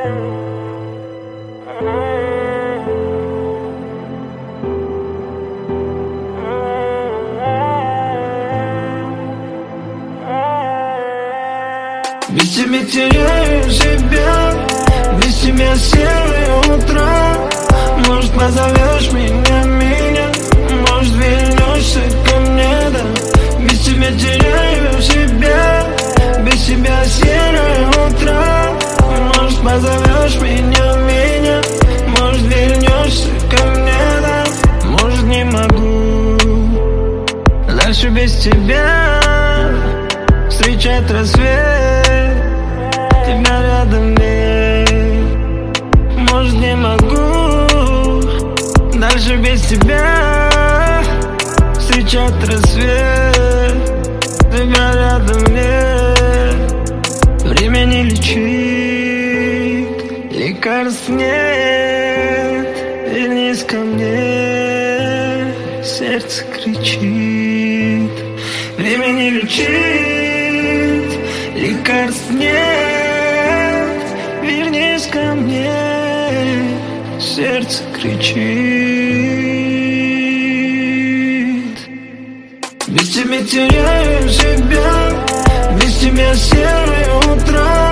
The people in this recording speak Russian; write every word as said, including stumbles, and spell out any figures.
Без тебя теряю себя, без тебя серые утра. Может, позовешь меня, меня, может, вернешься ко мне, да. Без тебя теряю себя, без тебя серые утра. Может, позовешь меня, меня, может, вернешься ко мне, да. Может, не могу дальше без тебя встречать рассвет. Тебя рядом нет. Может, не могу дальше без тебя встречать рассвет. Тебя рядом нет. Время не лечит, лекарств нет. Вернись ко мне, сердце кричит. Время не лечит, лекарств нет. Вернись ко мне, сердце кричит. Без тебя теряю себя, без тебя серые утра.